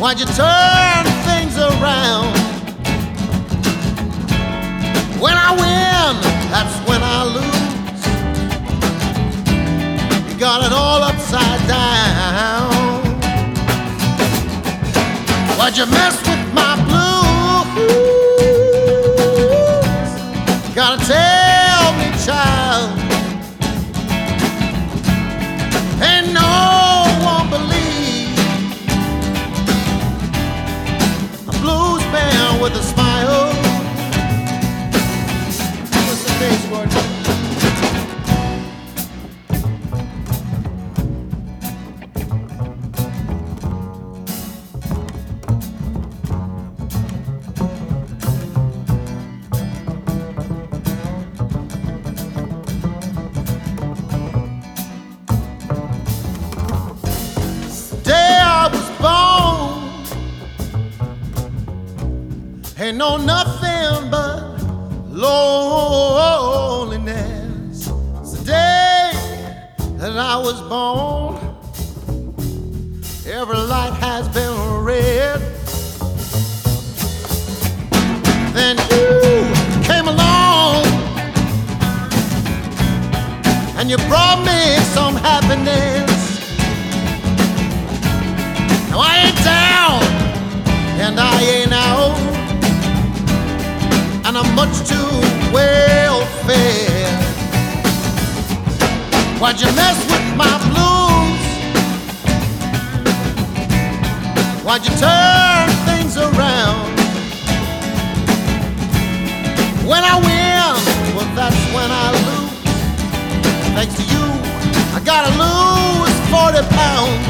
Why'd you turn things around? When I win, that's when I lose. You got it all upside down. Why'd you mess with my blues? Gotta tell me, child. Ain't no one believe a blues man with a smile. What's the face, Gordon? Ain't no nothing but loneliness. It's the day that I was born. Every light has been red. Then you came along and you brought me some happiness. Now I ain't down and I ain't out, and I'm much too well fed. Why'd you mess with my blues? Why'd you turn things around? When I win, well that's when I lose. Thanks to you, I gotta lose 40 pounds.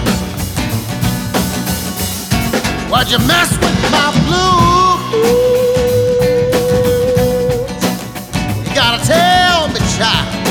Why'd you mess with my blues? Gotta tell me, child.